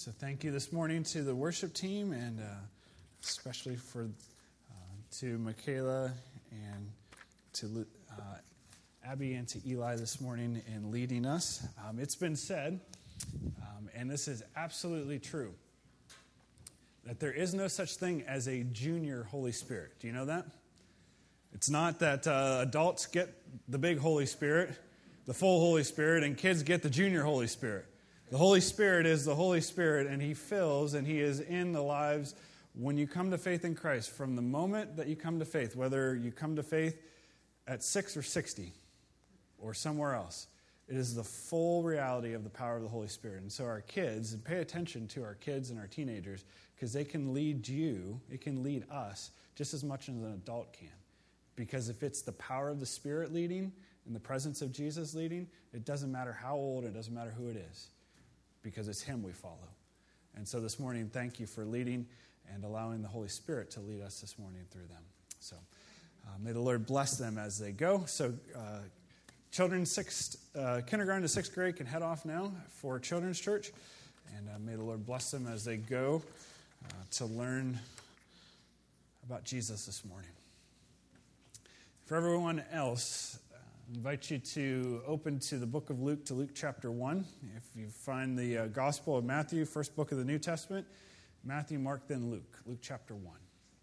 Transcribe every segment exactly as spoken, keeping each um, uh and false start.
So thank you this morning to the worship team, and uh, especially for uh, to Michaela and to uh, Abby and to Eli this morning in leading us. Um, it's been said, um, and this is absolutely true, that there is no such thing as a junior Holy Spirit. Do you know that? It's not that uh, adults get the big Holy Spirit, the full Holy Spirit, and kids get the junior Holy Spirit. The Holy Spirit is the Holy Spirit, and He fills and He is in the lives when you come to faith in Christ. From the moment that you come to faith, whether you come to faith at six or sixty or somewhere else, it is the full reality of the power of the Holy Spirit. And so our kids, and pay attention to our kids and our teenagers, because they can lead you, it can lead us just as much as an adult can. Because if it's the power of the Spirit leading and the presence of Jesus leading, it doesn't matter how old, it doesn't matter who it is, because it's Him we follow. And so this morning, thank you for leading and allowing the Holy Spirit to lead us this morning through them. So uh, may the Lord bless them as they go. So uh, children sixth, uh, kindergarten to sixth grade can head off now for Children's Church. And uh, may the Lord bless them as they go uh, to learn about Jesus this morning. For everyone else, I invite you to open to the book of Luke, to Luke chapter one. If you find the uh, Gospel of Matthew, first book of the New Testament, Matthew, Mark, then Luke, Luke chapter one.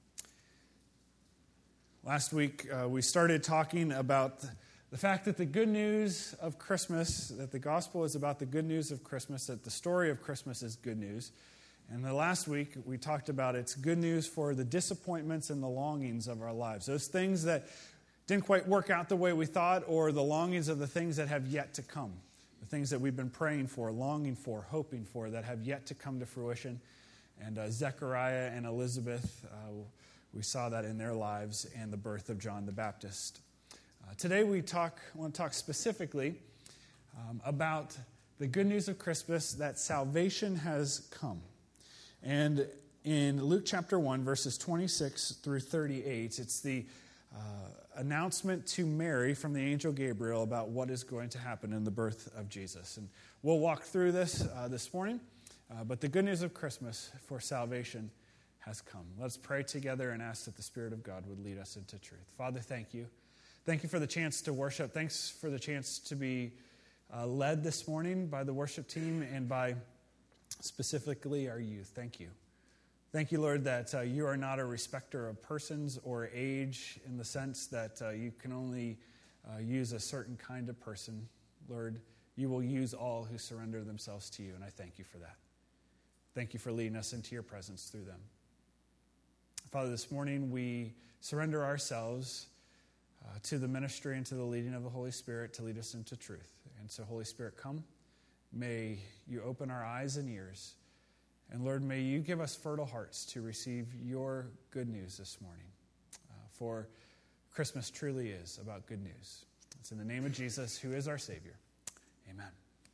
Last week, uh, we started talking about the, the fact that the good news of Christmas, that the Gospel is about the good news of Christmas, that the story of Christmas is good news. And the last week, we talked about it's good news for the disappointments and the longings of our lives. Those things that didn't quite work out the way we thought, or the longings of the things that have yet to come. The things that we've been praying for, longing for, hoping for, that have yet to come to fruition. And uh, Zechariah and Elizabeth, uh, we saw that in their lives, and the birth of John the Baptist. Uh, today we talk. I want to talk specifically um, about the good news of Christmas, that salvation has come. And in Luke chapter one, verses twenty-six through thirty-eight, it's the uh, announcement to Mary from the angel Gabriel about what is going to happen in the birth of Jesus. And we'll walk through this uh, this morning, uh, but the good news of Christmas for salvation has come. Let's pray together and ask that the Spirit of God would lead us into truth. Father, thank you. Thank you for the chance to worship. Thanks for the chance to be uh, led this morning by the worship team and by specifically our youth. Thank you. Thank you, Lord, that uh, you are not a respecter of persons or age, in the sense that uh, you can only uh, use a certain kind of person. Lord, you will use all who surrender themselves to you, and I thank you for that. Thank you for leading us into your presence through them. Father, this morning we surrender ourselves uh, to the ministry and to the leading of the Holy Spirit to lead us into truth. And so, Holy Spirit, come. May you open our eyes and ears. And Lord, may you give us fertile hearts to receive your good news this morning. Uh, for Christmas truly is about good news. It's in the name of Jesus, who is our Savior. Amen.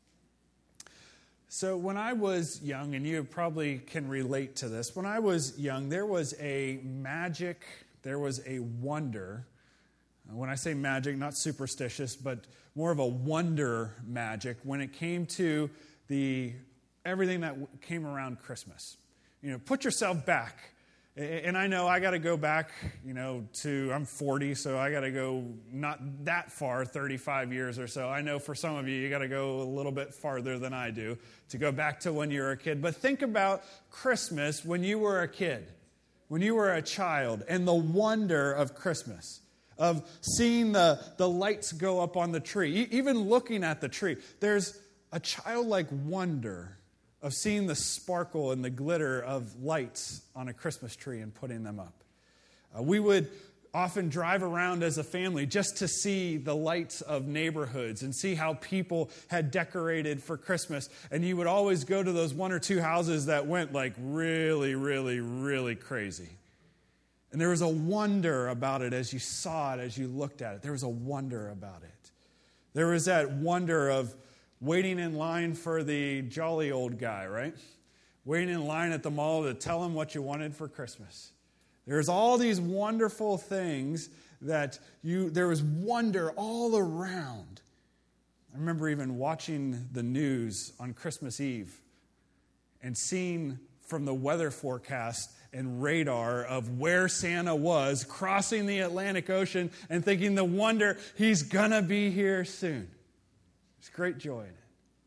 So when I was young, and you probably can relate to this, when I was young, there was a magic, there was a wonder. When I say magic, not superstitious, but more of a wonder magic when it came to the everything that came around Christmas. You know, put yourself back. And I know I got to go back, you know, to, I'm forty, so I got to go not that far, thirty-five years or so. I know for some of you, you got to go a little bit farther than I do to go back to when you were a kid. But think about Christmas when you were a kid, when you were a child, and the wonder of Christmas, of seeing the, the lights go up on the tree, even looking at the tree. There's a childlike wonder of seeing the sparkle and the glitter of lights on a Christmas tree and putting them up. Uh, we would often drive around as a family just to see the lights of neighborhoods and see how people had decorated for Christmas. And you would always go to those one or two houses that went like really, really, really crazy. And there was a wonder about it as you saw it, as you looked at it. There was a wonder about it. There was that wonder of waiting in line for the jolly old guy, right? Waiting in line at the mall to tell him what you wanted for Christmas. There's all these wonderful things that you, there was wonder all around. I remember even watching the news on Christmas Eve and seeing from the weather forecast and radar of where Santa was, crossing the Atlantic Ocean and thinking the wonder, he's going to be here soon. There's great joy in it.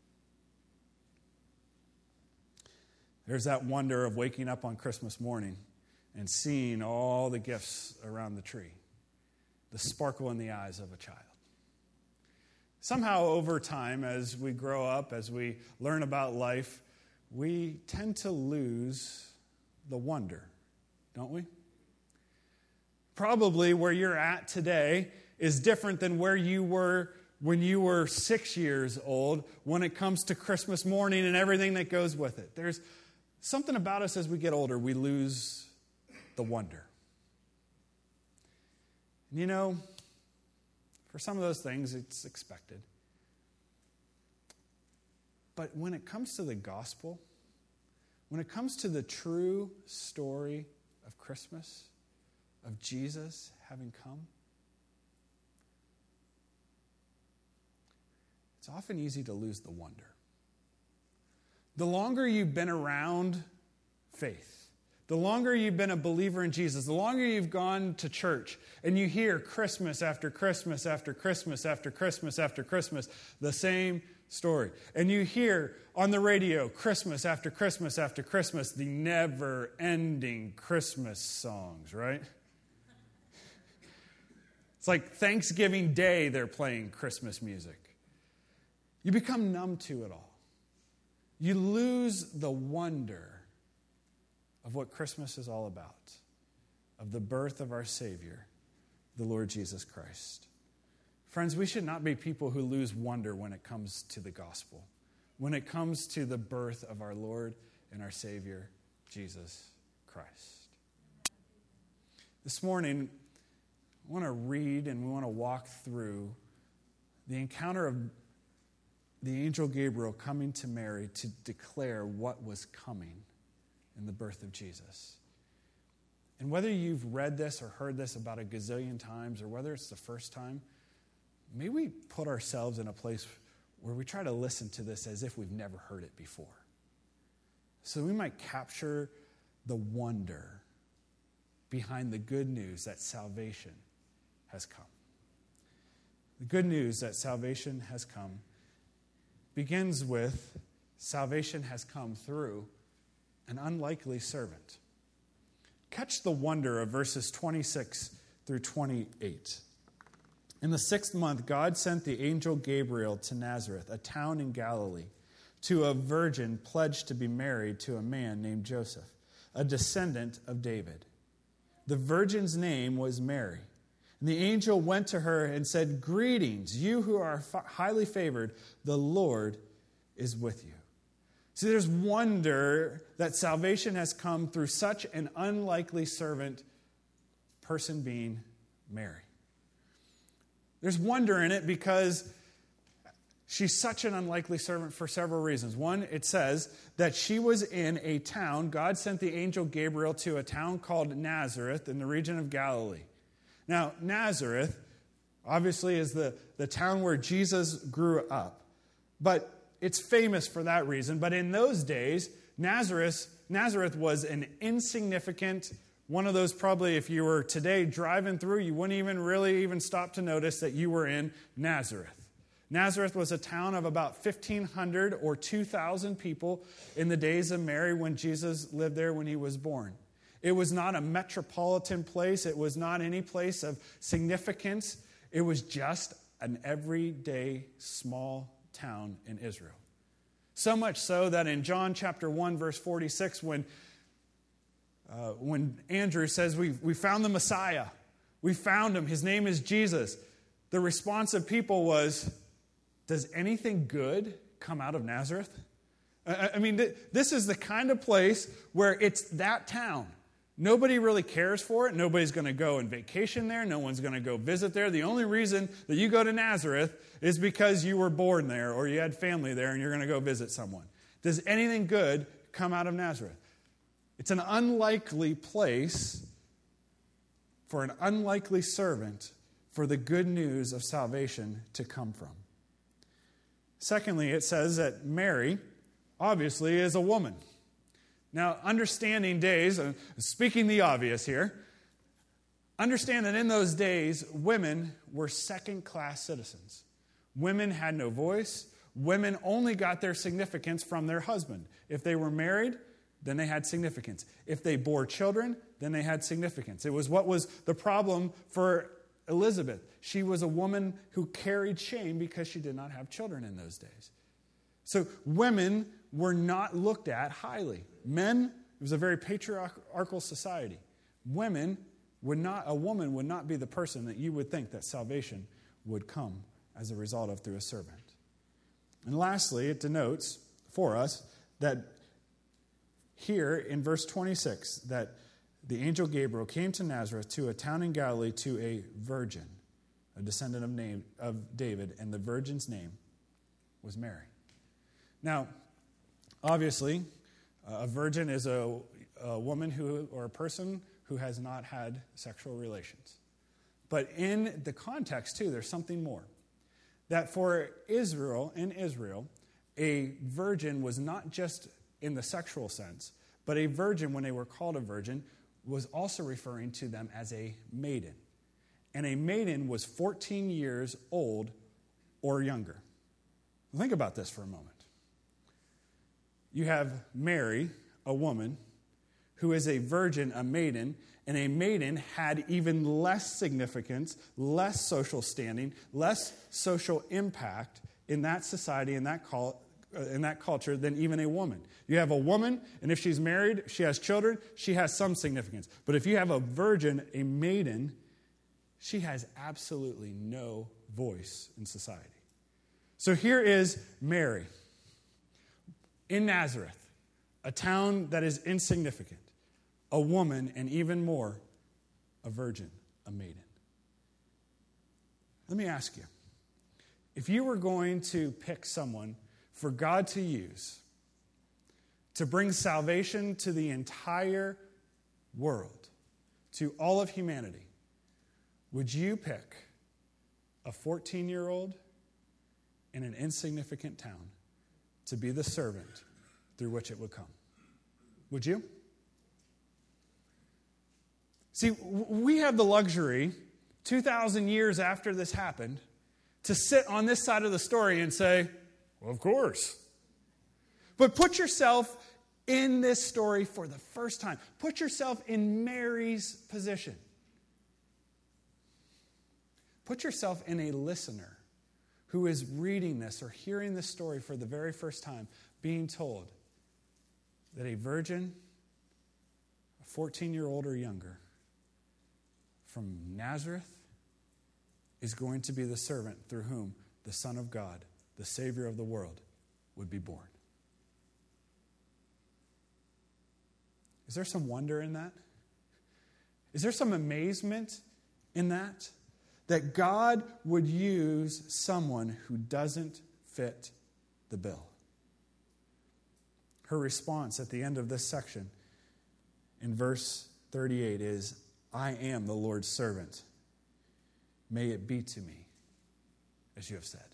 There's that wonder of waking up on Christmas morning and seeing all the gifts around the tree, the sparkle in the eyes of a child. Somehow over time, as we grow up, as we learn about life, we tend to lose the wonder, don't we? Probably where you're at today is different than where you were when you were six years old when it comes to Christmas morning and everything that goes with it. There's something about us as we get older, we lose the wonder. And you know, for some of those things, it's expected. But when it comes to the gospel, when it comes to the true story of Christmas, of Jesus having come, it's often easy to lose the wonder. The longer you've been around faith, the longer you've been a believer in Jesus, the longer you've gone to church and you hear Christmas after Christmas after Christmas after Christmas after Christmas, the same story. And you hear on the radio Christmas after Christmas after Christmas, the never-ending Christmas songs, right? It's like Thanksgiving Day they're playing Christmas music. You become numb to it all. You lose the wonder of what Christmas is all about, of the birth of our Savior, the Lord Jesus Christ. Friends, we should not be people who lose wonder when it comes to the gospel, when it comes to the birth of our Lord and our Savior, Jesus Christ. This morning, I want to read and we want to walk through the encounter of the angel Gabriel coming to Mary to declare what was coming in the birth of Jesus. And whether you've read this or heard this about a gazillion times, or whether it's the first time, may we put ourselves in a place where we try to listen to this as if we've never heard it before. So we might capture the wonder behind the good news that salvation has come. The good news that salvation has come begins with salvation has come through an unlikely servant. Catch the wonder of verses twenty-six through twenty-eight. In the sixth month, God sent the angel Gabriel to Nazareth, a town in Galilee, to a virgin pledged to be married to a man named Joseph, a descendant of David. The virgin's name was Mary. And the angel went to her and said, "Greetings, you who are highly favored, the Lord is with you." See, there's wonder that salvation has come through such an unlikely servant, person being Mary. There's wonder in it because she's such an unlikely servant for several reasons. One, it says that she was in a town. God sent the angel Gabriel to a town called Nazareth in the region of Galilee. Now, Nazareth, obviously, is the, the town where Jesus grew up. But it's famous for that reason. But in those days, Nazareth, Nazareth was an insignificant, one of those probably if you were today driving through, you wouldn't even really even stop to notice that you were in Nazareth. Nazareth was a town of about fifteen hundred or two thousand people in the days of Mary when Jesus lived there when he was born. It was not a metropolitan place. It was not any place of significance. It was just an everyday small town in Israel. So much so that in John chapter one, verse forty-six, when, uh, when Andrew says, we, we found the Messiah. We found him. His name is Jesus. The response of people was, does anything good come out of Nazareth? I, I mean, th- this is the kind of place where it's that town. Nobody really cares for it. Nobody's going to go and vacation there. No one's going to go visit there. The only reason that you go to Nazareth is because you were born there or you had family there and you're going to go visit someone. Does anything good come out of Nazareth? It's an unlikely place for an unlikely servant for the good news of salvation to come from. Secondly, it says that Mary, obviously, is a woman. Now, understanding days, uh, speaking the obvious here, understand that in those days, women were second-class citizens. Women had no voice. Women only got their significance from their husband. If they were married, then they had significance. If they bore children, then they had significance. It was what was the problem for Elizabeth. She was a woman who carried shame because she did not have children in those days. So women were not looked at highly. Men, it was a very patriarchal society. Women would not, a woman would not be the person that you would think that salvation would come as a result of through a servant. And lastly, it denotes for us that here in verse twenty-six, that the angel Gabriel came to Nazareth, to a town in Galilee, to a virgin, a descendant of, name, of David, and the virgin's name was Mary. Now, obviously, a virgin is a, a woman who, or a person who has not had sexual relations. But in the context, too, there's something more. That for Israel, in Israel, a virgin was not just in the sexual sense, but a virgin, when they were called a virgin, was also referring to them as a maiden. And a maiden was fourteen years old or younger. Think about this for a moment. You have Mary, a woman, who is a virgin, a maiden, and a maiden had even less significance, less social standing, less social impact in that society, in that, cult, uh, in that culture than even a woman. You have a woman, and if she's married, she has children, she has some significance. But if you have a virgin, a maiden, she has absolutely no voice in society. So here is Mary in Nazareth, a town that is insignificant, a woman, and even more, a virgin, a maiden. Let me ask you, if you were going to pick someone for God to use to bring salvation to the entire world, to all of humanity, would you pick a fourteen-year-old in an insignificant town to be the servant through which it would come? Would you? See, we have the luxury, two thousand years after this happened, to sit on this side of the story and say, well, of course. But put yourself in this story for the first time. Put yourself in Mary's position. Put yourself in a listener who is reading this or hearing this story for the very first time, being told that a virgin, a fourteen-year-old or younger, from Nazareth is going to be the servant through whom the Son of God, the Savior of the world, would be born. Is there some wonder in that? Is there some amazement in that? That God would use someone who doesn't fit the bill. Her response at the end of this section in verse thirty-eight is, I am the Lord's servant. May it be to me as you have said.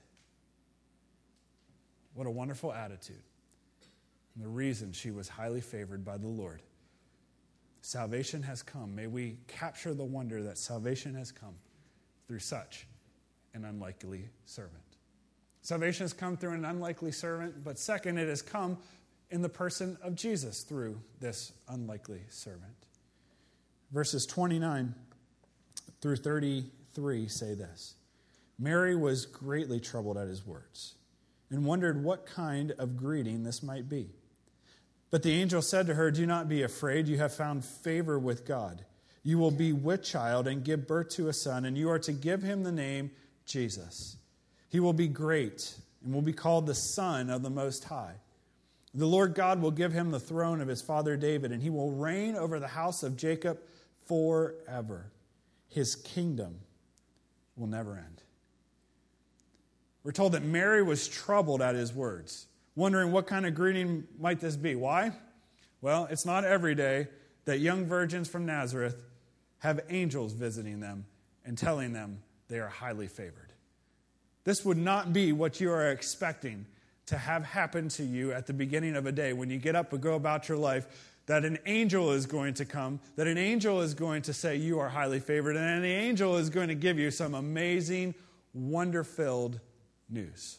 What a wonderful attitude. And the reason she was highly favored by the Lord. Salvation has come. May we capture the wonder that salvation has come through such an unlikely servant. Salvation has come through an unlikely servant, but second, it has come in the person of Jesus through this unlikely servant. Verses twenty-nine through thirty-three say this. Mary was greatly troubled at his words and wondered what kind of greeting this might be. But the angel said to her, do not be afraid. You have found favor with God. You will be with child and give birth to a son, and you are to give him the name Jesus. He will be great and will be called the Son of the Most High. The Lord God will give him the throne of his father David, and he will reign over the house of Jacob forever. His kingdom will never end. We're told that Mary was troubled at his words, wondering what kind of greeting might this be. Why? Well, it's not every day that young virgins from Nazareth have angels visiting them and telling them they are highly favored. This would not be what you are expecting to have happen to you at the beginning of a day when you get up and go about your life. that an angel is going to come, that an angel is going to say you are highly favored, and the angel is going to give you some amazing, wonder-filled news.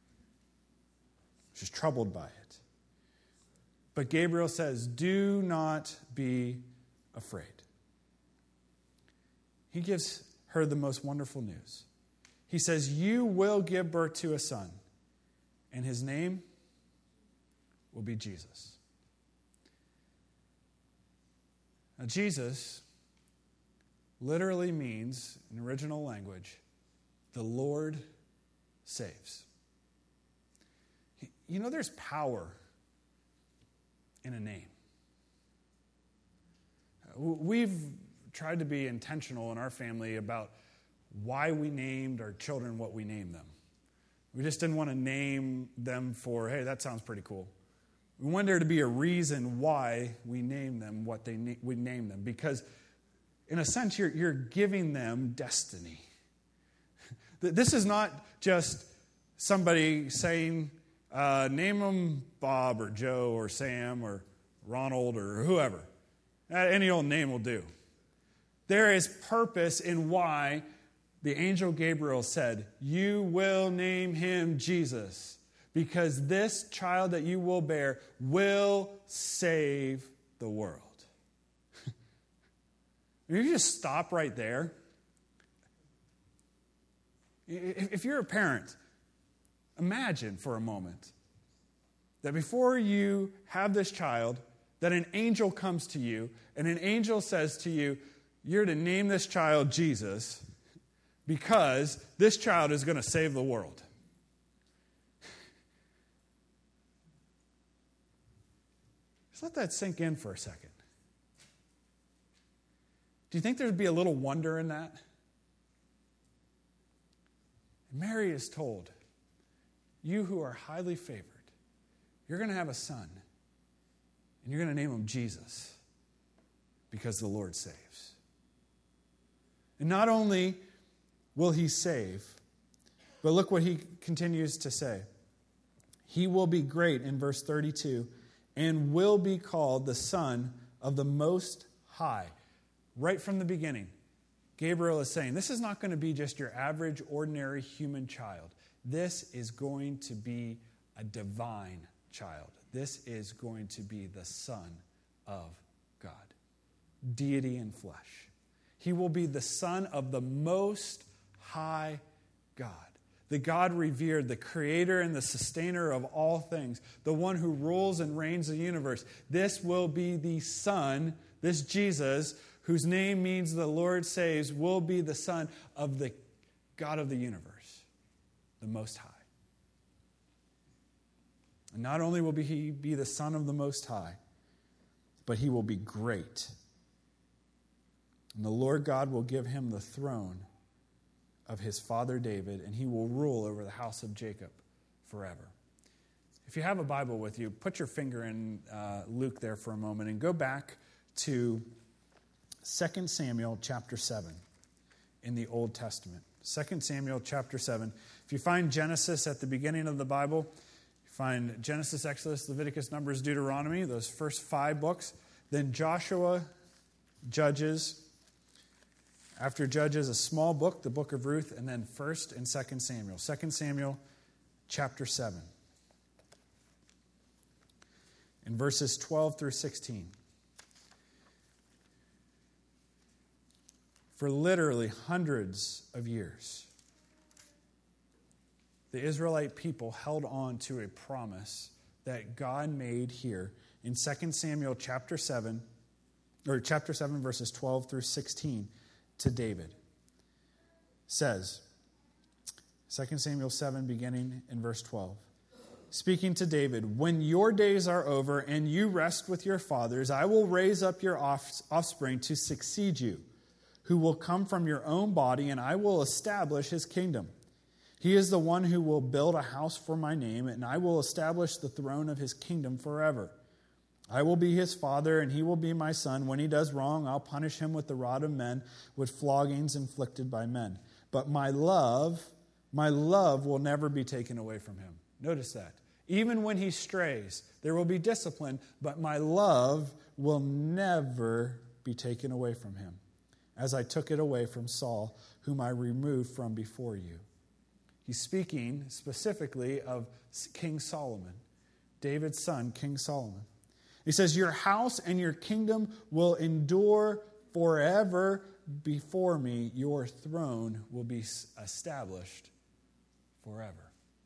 She's troubled by it. But Gabriel says, do not be afraid. He gives her the most wonderful news. He says, you will give birth to a son, and his name will be Jesus. Now, Jesus literally means, in original language, the Lord saves. You know, there's power in a name. We've tried to be intentional in our family about why we named our children what we named them. We just didn't want to name them for, hey, that sounds pretty cool. We wanted there to be a reason why we named them what they na- we named them. Because, in a sense, you're, you're giving them destiny. This is not just somebody saying, uh, name them Bob or Joe or Sam or Ronald or whoever. Any old name will do. There is purpose in why the angel Gabriel said, you will name him Jesus, because this child that you will bear will save the world. You just stop right there. If you're a parent, imagine for a moment that before you have this child, that an angel comes to you, and an angel says to you, you're to name this child Jesus, because this child is going to save the world. Just let that sink in for a second. Do you think there'd be a little wonder in that? Mary is told, you who are highly favored, you're going to have a son, and you're going to name him Jesus, because the Lord saves. And not only will he save, but look what he continues to say. He will be great, in verse thirty-two, and will be called the Son of the Most High. Right from the beginning, Gabriel is saying, this is not going to be just your average, ordinary human child. This is going to be a divine child. This is going to be the Son of God. Deity in flesh. He will be the Son of the Most High God. The God revered, the creator and the sustainer of all things. The one who rules and reigns the universe. This will be the Son, this Jesus, whose name means the Lord saves, will be the Son of the God of the universe, the Most High. And not only will he be the Son of the Most High, but he will be great. And the Lord God will give him the throne of his father David, and he will rule over the house of Jacob forever. If you have a Bible with you, put your finger in uh, Luke there for a moment and go back to Second Samuel chapter seven in the Old Testament. Second Samuel chapter seven. If you find Genesis at the beginning of the Bible, you find Genesis, Exodus, Leviticus, Numbers, Deuteronomy, those first five books. Then Joshua, Judges. After Judges, a small book, the book of Ruth, and then First and Second Samuel. Second Samuel chapter seven. In verses twelve through sixteen. For literally hundreds of years, the Israelite people held on to a promise that God made here in Second Samuel chapter seven, or chapter seven, verses twelve through sixteen, to David. It says, Second Samuel seven, beginning in verse twelve. Speaking to David, when your days are over and you rest with your fathers, I will raise up your offspring to succeed you, who will come from your own body, and I will establish his kingdom. He is the one who will build a house for my name, and I will establish the throne of his kingdom forever. I will be his father, and he will be my son. When he does wrong, I'll punish him with the rod of men, with floggings inflicted by men. But my love, my love will never be taken away from him. Notice that. Even when he strays, there will be discipline, but my love will never be taken away from him, as I took it away from Saul, whom I removed from before you. He's speaking specifically of King Solomon, David's son, King Solomon. He says, your house and your kingdom will endure forever before me. Your throne will be established forever.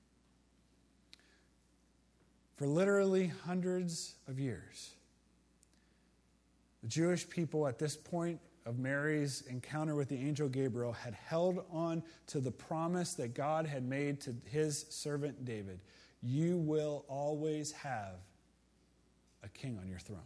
For literally hundreds of years, the Jewish people at this point of Mary's encounter with the angel Gabriel had held on to the promise that God had made to his servant David. You will always have a king on your throne.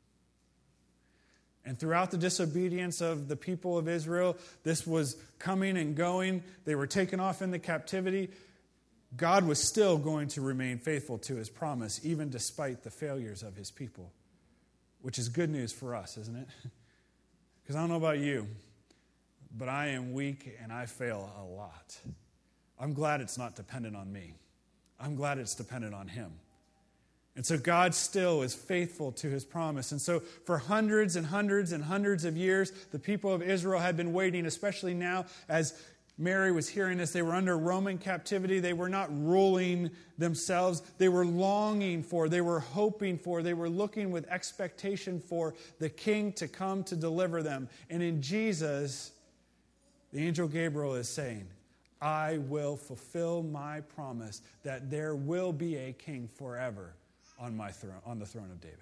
And throughout the disobedience of the people of Israel, this was coming and going. They were taken off into captivity. God was still going to remain faithful to his promise, even despite the failures of his people, which is good news for us, isn't it? Because I don't know about you, but I am weak and I fail a lot. I'm glad it's not dependent on me. I'm glad it's dependent on him. And so God still is faithful to his promise. And so for hundreds and hundreds and hundreds of years, the people of Israel had been waiting, especially now as Mary was hearing this. They were under Roman captivity. They were not ruling themselves. They were longing for, they were hoping for, they were looking with expectation for the king to come to deliver them. And in Jesus, the angel Gabriel is saying, I will fulfill my promise that there will be a king forever on my throne, on the throne of David.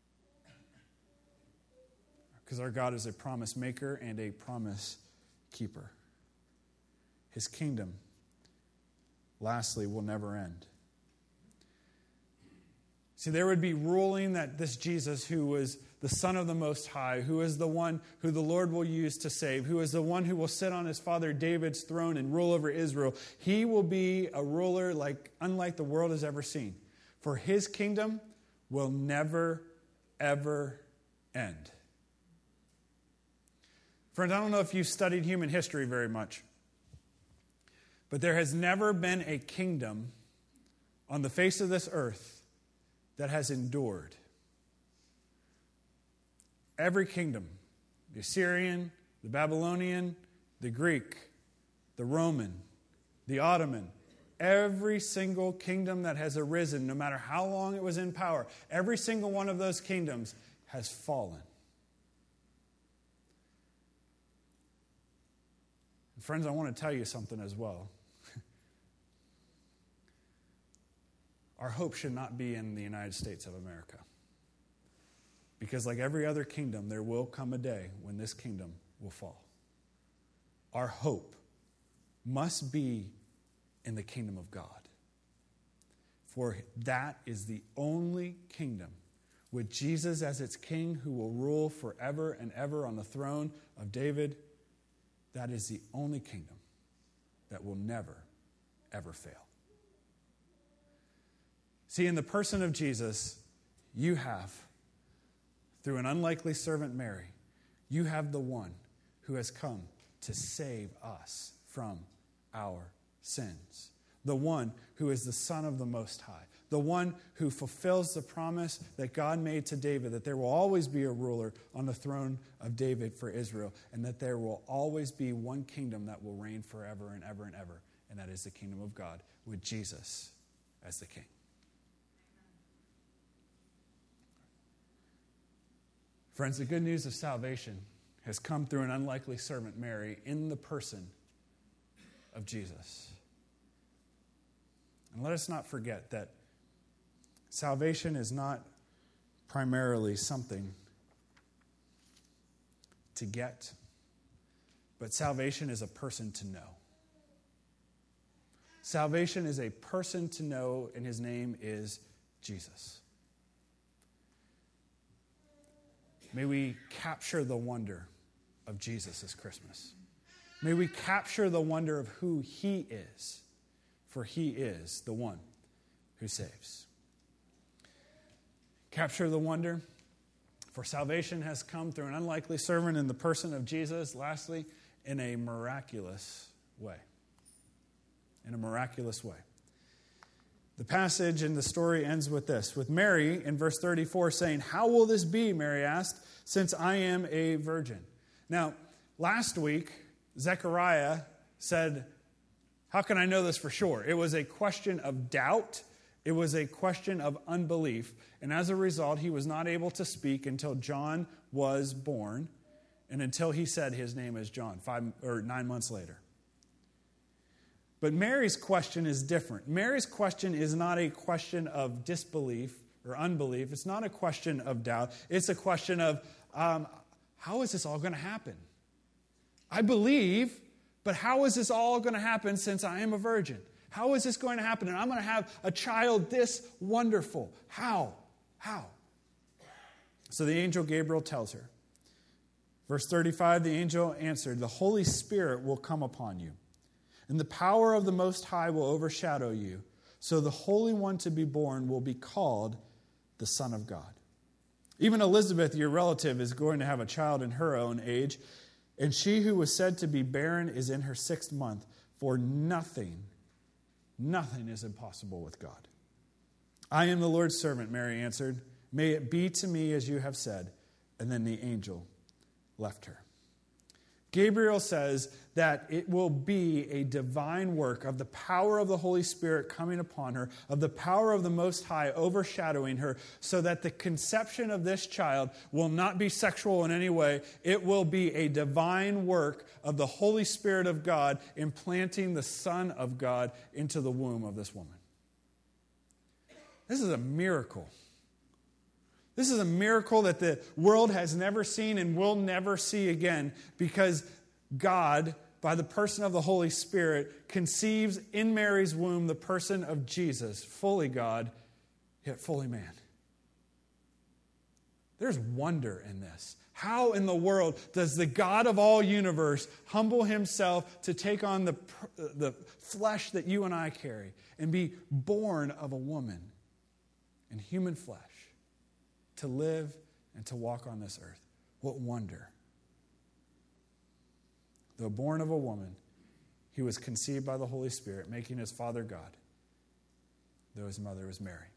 Because our God is a promise maker and a promise keeper. His kingdom, lastly, will never end. See, there would be ruling that this Jesus, who was the Son of the Most High, who is the one who the Lord will use to save, who is the one who will sit on his father David's throne and rule over Israel, he will be a ruler like unlike the world has ever seen. For his kingdom will never, ever end. Friends, I don't know if you've studied human history very much, but there has never been a kingdom on the face of this earth that has endured. Every kingdom, the Assyrian, the Babylonian, the Greek, the Roman, the Ottoman, every single kingdom that has arisen, no matter how long it was in power, every single one of those kingdoms has fallen. And friends, I want to tell you something as well. Our hope should not be in the United States of America. Because like every other kingdom, there will come a day when this kingdom will fall. Our hope must be in the kingdom of God. For that is the only kingdom with Jesus as its king who will rule forever and ever on the throne of David. That is the only kingdom that will never, ever fail. See, in the person of Jesus, you have, through an unlikely servant Mary, you have the one who has come to save us from our sins. The one who is the Son of the Most High. The one who fulfills the promise that God made to David, that there will always be a ruler on the throne of David for Israel, and that there will always be one kingdom that will reign forever and ever and ever, and that is the kingdom of God, with Jesus as the king. Friends, the good news of salvation has come through an unlikely servant, Mary, in the person of Jesus. And let us not forget that salvation is not primarily something to get, but salvation is a person to know. Salvation is a person to know, and his name is Jesus. May we capture the wonder of Jesus this Christmas. May we capture the wonder of who he is, for he is the one who saves. Capture the wonder, for salvation has come through an unlikely servant in the person of Jesus, lastly, in a miraculous way. In a miraculous way. The passage and the story ends with this, with Mary in verse thirty-four saying, "How will this be," Mary asked, "since I am a virgin?" Now, last week, Zechariah said, "How can I know this for sure?" It was a question of doubt. It was a question of unbelief. And as a result, he was not able to speak until John was born and until he said his name is John, five or nine months later. But Mary's question is different. Mary's question is not a question of disbelief or unbelief. It's not a question of doubt. It's a question of, um, how is this all going to happen? I believe, but how is this all going to happen since I am a virgin? How is this going to happen? And I'm going to have a child this wonderful. How? How? So the angel Gabriel tells her. Verse thirty-five, the angel answered, "The Holy Spirit will come upon you, and the power of the Most High will overshadow you. So the Holy One to be born will be called the Son of God. Even Elizabeth, your relative, is going to have a child in her own age, and she who was said to be barren is in her sixth month, for nothing, nothing is impossible with God." "I am the Lord's servant," Mary answered. "May it be to me as you have said." And then the angel left her. Gabriel says that it will be a divine work of the power of the Holy Spirit coming upon her, of the power of the Most High overshadowing her, so that the conception of this child will not be sexual in any way. It will be a divine work of the Holy Spirit of God implanting the Son of God into the womb of this woman. This is a miracle. This is a miracle that the world has never seen and will never see again, because God, by the person of the Holy Spirit, conceives in Mary's womb the person of Jesus, fully God, yet fully man. There's wonder in this. How in the world does the God of all universe humble himself to take on the, the flesh that you and I carry and be born of a woman in human flesh, to live and to walk on this earth? What wonder. Though born of a woman, he was conceived by the Holy Spirit, making his father God, though his mother was Mary.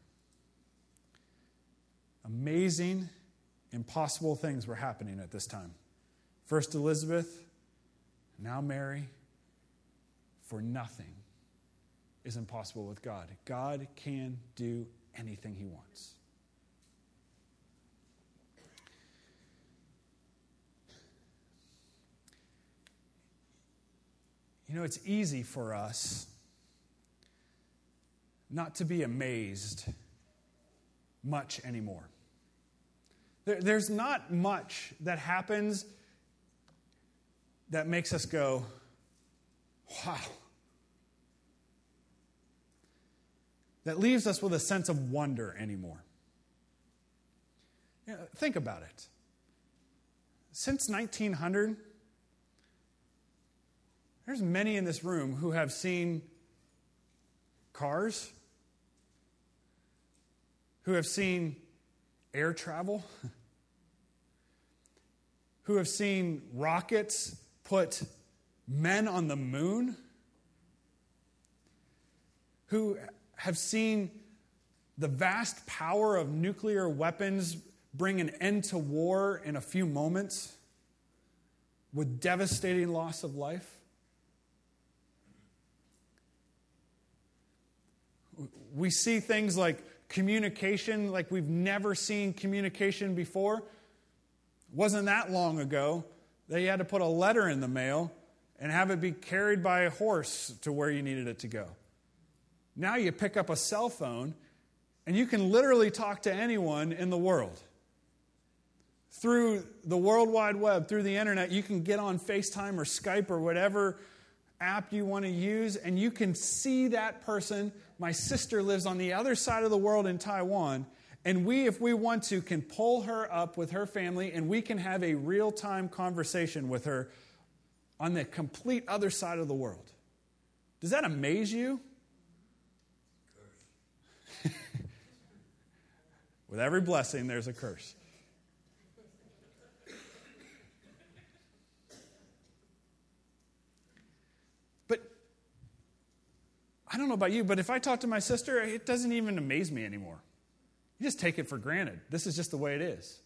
Amazing, impossible things were happening at this time. First Elizabeth, now Mary. For nothing is impossible with God. God can do anything he wants. You know, it's easy for us not to be amazed much anymore. There, there's not much that happens that makes us go, wow. That leaves us with a sense of wonder anymore. You know, think about it. Since nineteen hundred, there's many in this room who have seen cars, who have seen air travel, who have seen rockets put men on the moon, who have seen the vast power of nuclear weapons bring an end to war in a few moments with devastating loss of life. We see things like communication, like we've never seen communication before. It wasn't that long ago that you had to put a letter in the mail and have it be carried by a horse to where you needed it to go. Now you pick up a cell phone and you can literally talk to anyone in the world. Through the World Wide Web, through the internet, you can get on FaceTime or Skype or whatever app you want to use, and you can see that person. My sister lives on the other side of the world in Taiwan, and we, if we want to, can pull her up with her family, and we can have a real-time conversation with her on the complete other side of the world. Does that amaze you? With every blessing, there's a curse. But I don't know about you, but if I talk to my sister, it doesn't even amaze me anymore. You just take it for granted. This is just the way it is.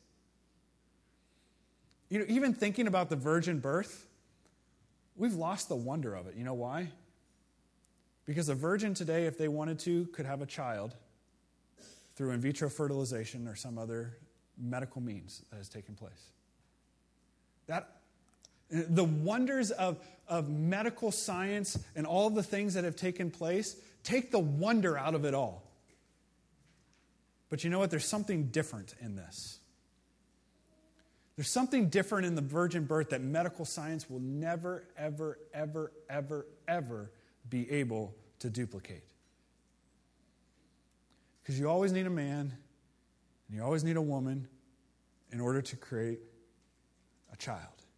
You know, even thinking about the virgin birth, we've lost the wonder of it. You know why? Because a virgin today, if they wanted to, could have a child through in vitro fertilization or some other medical means that has taken place. That the wonders of, of medical science and all the things that have taken place, take the wonder out of it all. But you know what? There's something different in this. There's something different in the virgin birth that medical science will never, ever, ever, ever, ever be able to duplicate. Because you always need a man and you always need a woman in order to create a child.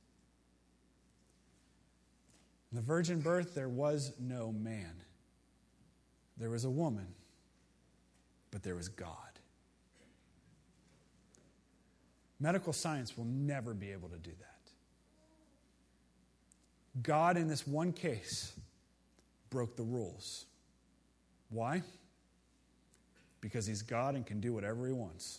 In the virgin birth, there was no man. There was a woman, but there was God. Medical science will never be able to do that. God, in this one case, broke the rules. Why? Because he's God and can do whatever he wants.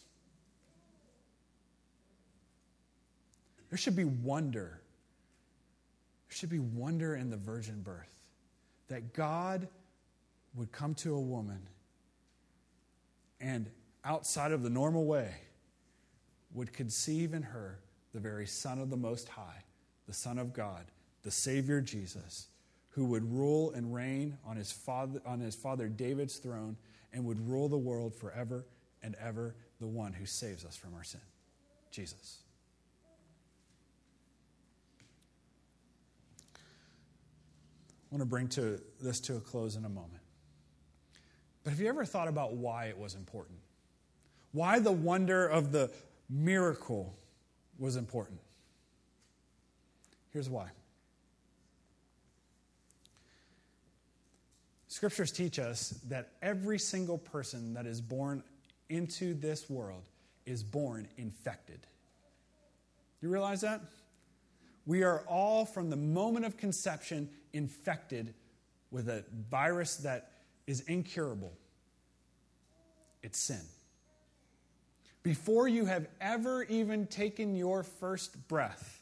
There should be wonder. There should be wonder in the virgin birth. That God would come to a woman and outside of the normal way would conceive in her the very Son of the Most High, the Son of God, the Savior Jesus, who would rule and reign on his father, on his father David's throne and would rule the world forever and ever, the one who saves us from our sin, Jesus. I want to bring to this to a close in a moment. But have you ever thought about why it was important? Why the wonder of the miracle was important? Here's why. Scriptures teach us that every single person that is born into this world is born infected. Do you realize that? We are all, from the moment of conception, infected with a virus that is incurable. It's sin. Before you have ever even taken your first breath,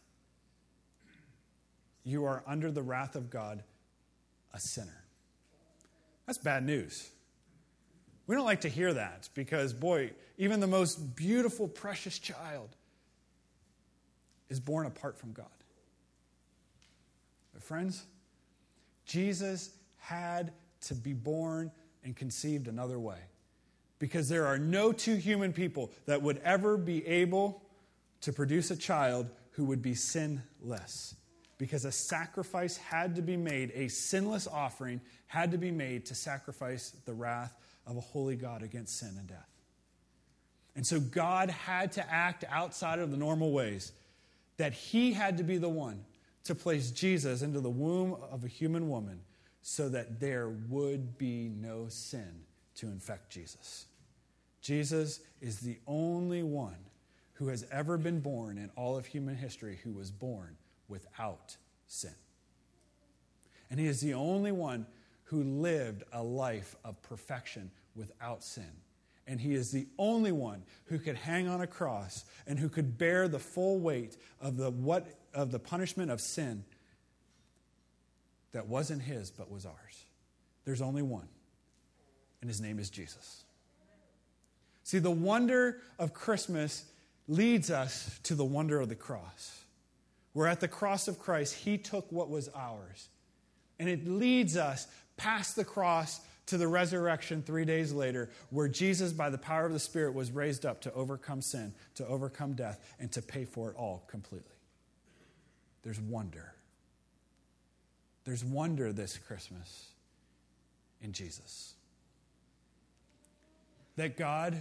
you are under the wrath of God, a sinner. That's bad news. We don't like to hear that because, boy, even the most beautiful, precious child is born apart from God. But friends, Jesus had to be born and conceived another way. Because there are no two human people that would ever be able to produce a child who would be sinless. Because a sacrifice had to be made, a sinless offering had to be made to sacrifice the wrath of a holy God against sin and death. And so God had to act outside of the normal ways, that he had to be the one to place Jesus into the womb of a human woman so that there would be no sin to infect Jesus. Jesus is the only one who has ever been born in all of human history who was born without sin. And he is the only one who lived a life of perfection without sin. And he is the only one who could hang on a cross and who could bear the full weight of the what of the punishment of sin that wasn't his but was ours. There's only one, and his name is Jesus. See, the wonder of Christmas leads us to the wonder of the cross. Where at the cross of Christ, he took what was ours. And it leads us past the cross to the resurrection three days later, where Jesus, by the power of the Spirit, was raised up to overcome sin, to overcome death, and to pay for it all completely. There's wonder. There's wonder this Christmas in Jesus. That God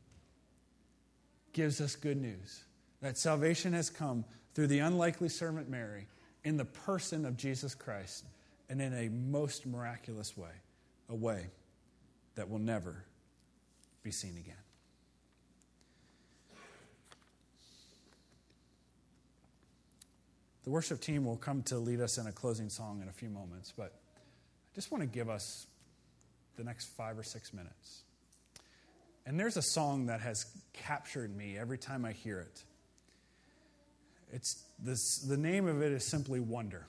gives us good news. That salvation has come through the unlikely servant Mary in the person of Jesus Christ and in a most miraculous way, a way that will never be seen again. The worship team will come to lead us in a closing song in a few moments, but I just want to give us the next five or six minutes. And there's a song that has captured me every time I hear it. It's this, the name of it is simply Wonder.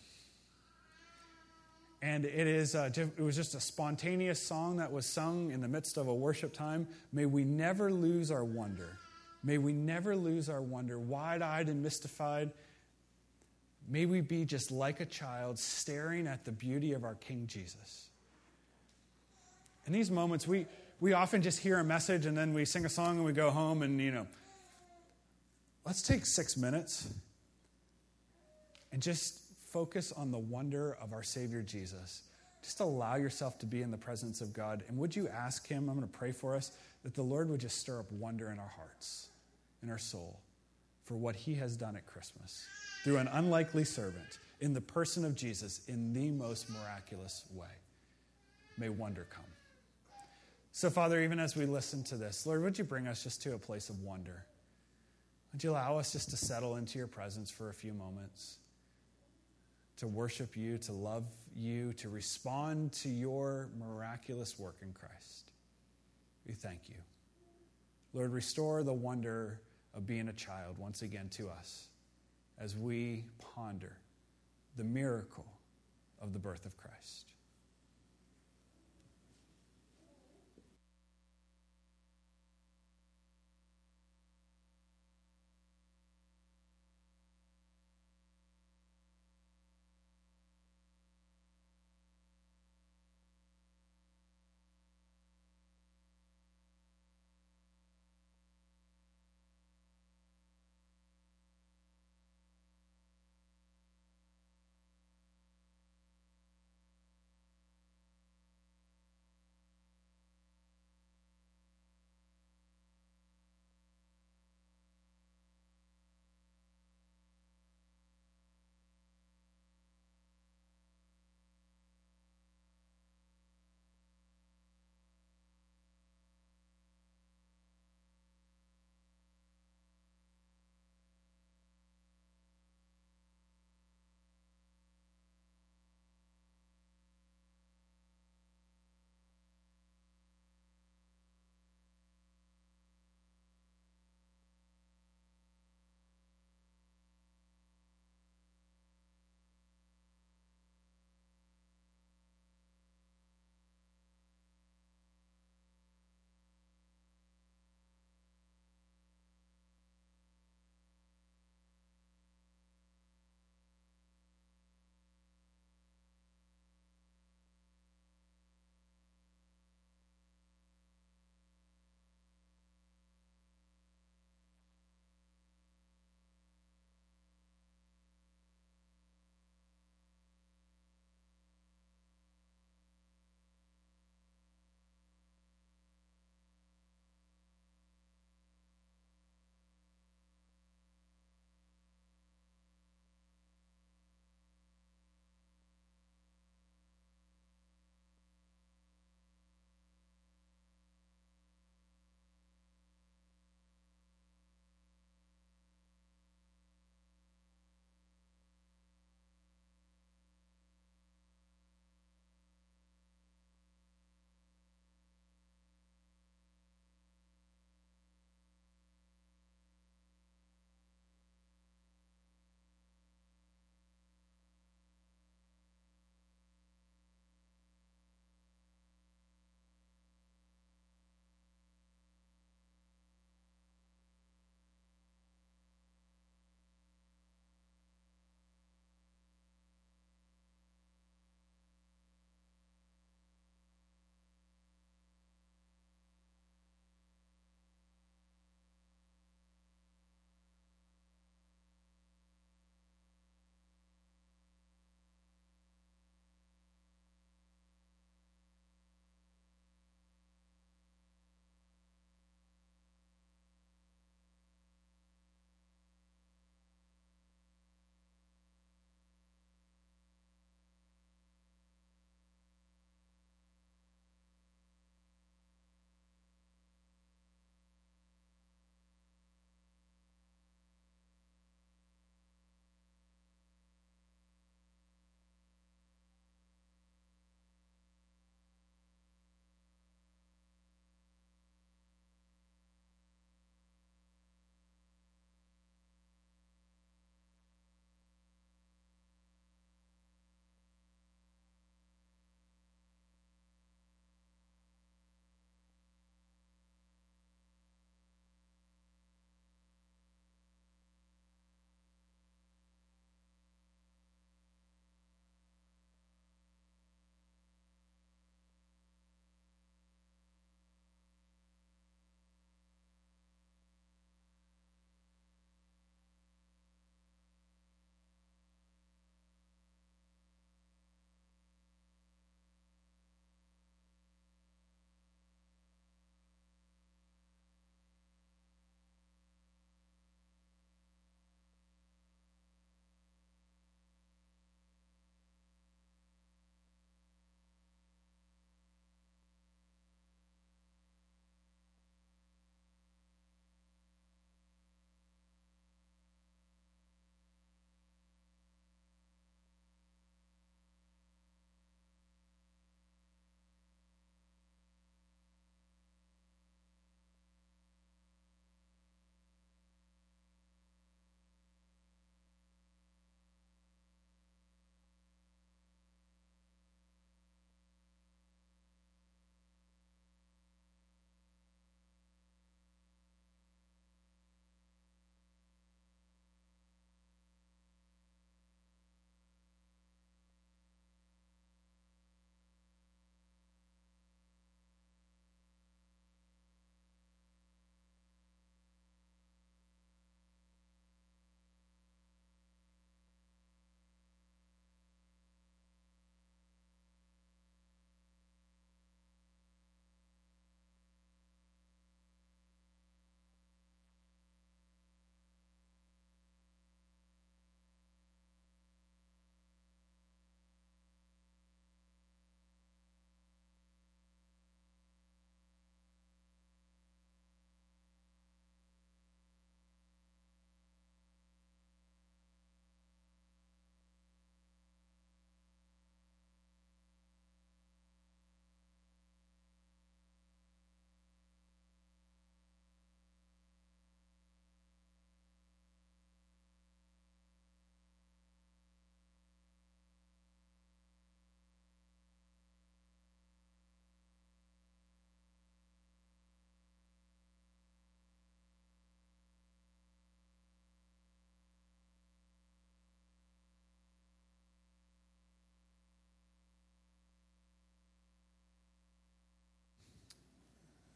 And it is uh, it was just a spontaneous song that was sung in the midst of a worship time. May we never lose our wonder. May we never lose our wonder, wide-eyed and mystified. May we be just like a child staring at the beauty of our King Jesus. In these moments, we, we often just hear a message and then we sing a song and we go home and, you know, let's take six minutes and just focus on the wonder of our Savior Jesus. Just allow yourself to be in the presence of God. And would you ask him, I'm going to pray for us, that the Lord would just stir up wonder in our hearts, in our soul, for what he has done at Christmas through an unlikely servant in the person of Jesus in the most miraculous way. May wonder come. So, Father, even as we listen to this, Lord, would you bring us just to a place of wonder? Would you allow us just to settle into your presence for a few moments, to worship you, to love you, to respond to your miraculous work in Christ? We thank you. Lord, restore the wonder of being a child once again to us as we ponder the miracle of the birth of Christ.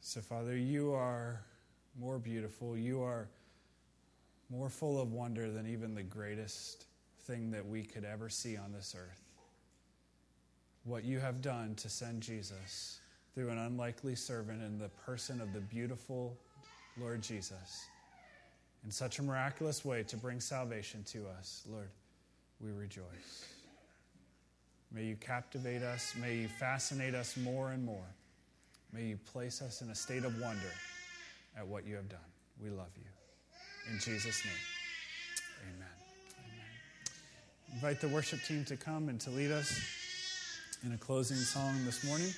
So, Father, you are more beautiful. You are more full of wonder than even the greatest thing that we could ever see on this earth. What you have done to send Jesus through an unlikely servant in the person of the beautiful Lord Jesus in such a miraculous way to bring salvation to us, Lord, we rejoice. May you captivate us. May you fascinate us more and more. May you place us in a state of wonder at what you have done. We love you. In Jesus' name, amen. Amen. Invite the worship team to come and to lead us in a closing song this morning,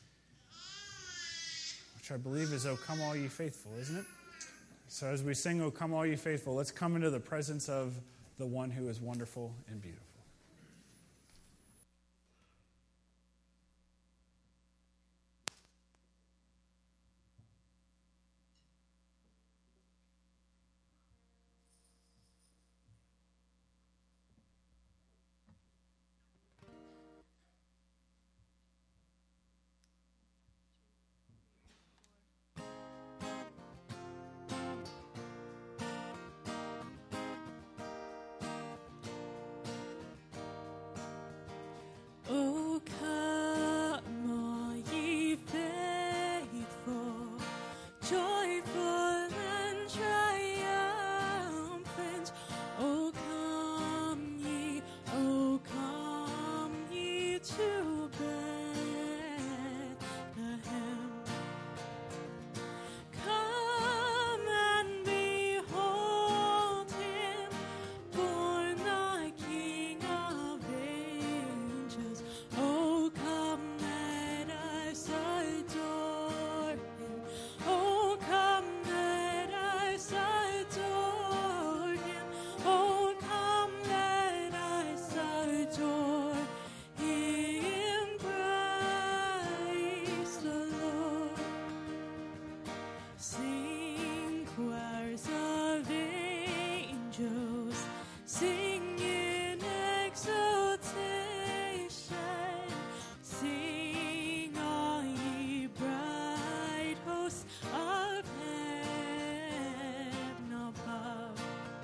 which I believe is "O Come All Ye Faithful," isn't it? So as we sing "O Come All Ye Faithful," let's come into the presence of the one who is wonderful and beautiful. Oh, come all ye faithful, joyful and triumphant. Oh, come ye, oh, come ye to Bethlehem. Come and behold him, born the King of angels. Oh, come, let us adore him. Oh, come, let us adore him. Oh, come, let us adore him. Praise the Lord. Sing, choirs of angels, sing in exaltation. Sing, all ye bright hosts of heaven above.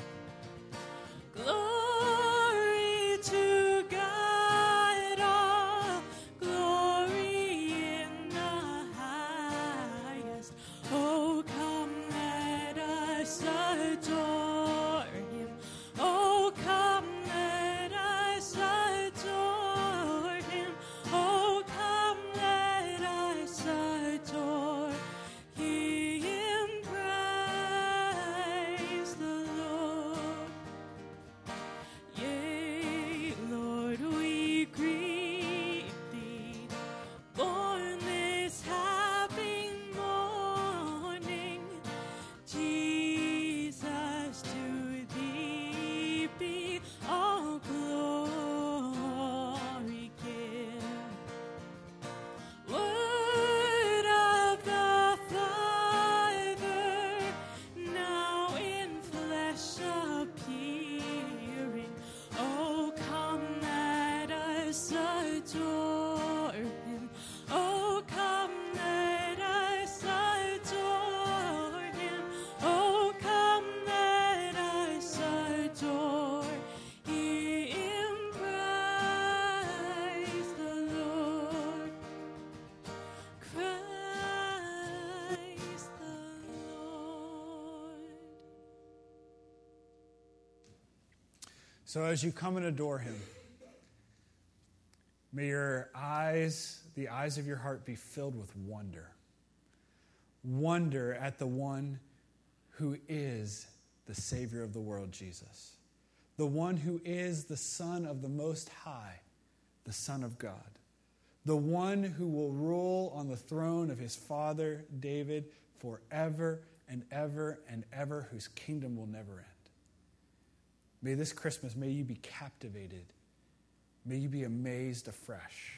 Glory to God, all glory in the highest. Oh, come, let us adore him. Oh, come, let us adore him. Oh, come, let us adore him. Praise the Lord. Yea, Lord, we greet thee, born this happy morning. Jesus, to thee be all glory given. Word of the Father, now in flesh appearing. Oh, come, let us adore him. Oh, come, let us adore him. Oh, come, let us adore him. Praise the Lord. Praise the Lord. So as you come and adore him, may your eyes, the eyes of your heart, be filled with wonder. Wonder at the one who is the Savior of the world, Jesus. The one who is the Son of the Most High, the Son of God. The one who will rule on the throne of his father David forever and ever and ever, whose kingdom will never end. May this Christmas, may you be captivated. May you be amazed afresh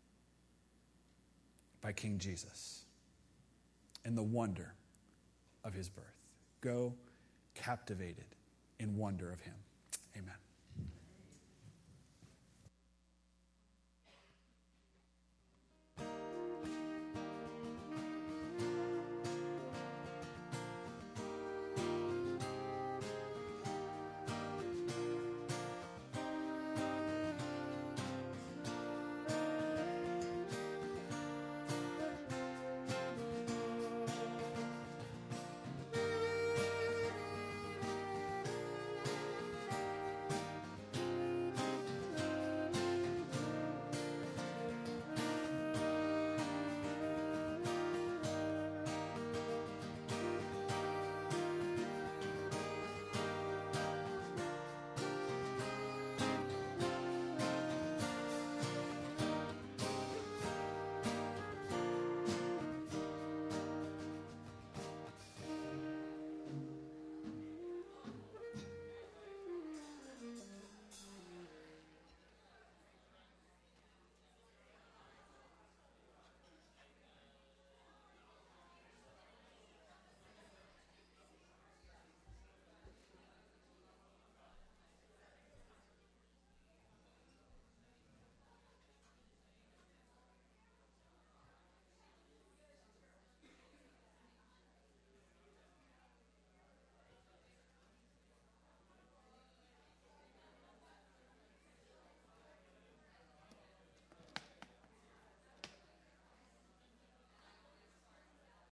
by King Jesus and the wonder of his birth. Go captivated in wonder of him. Amen.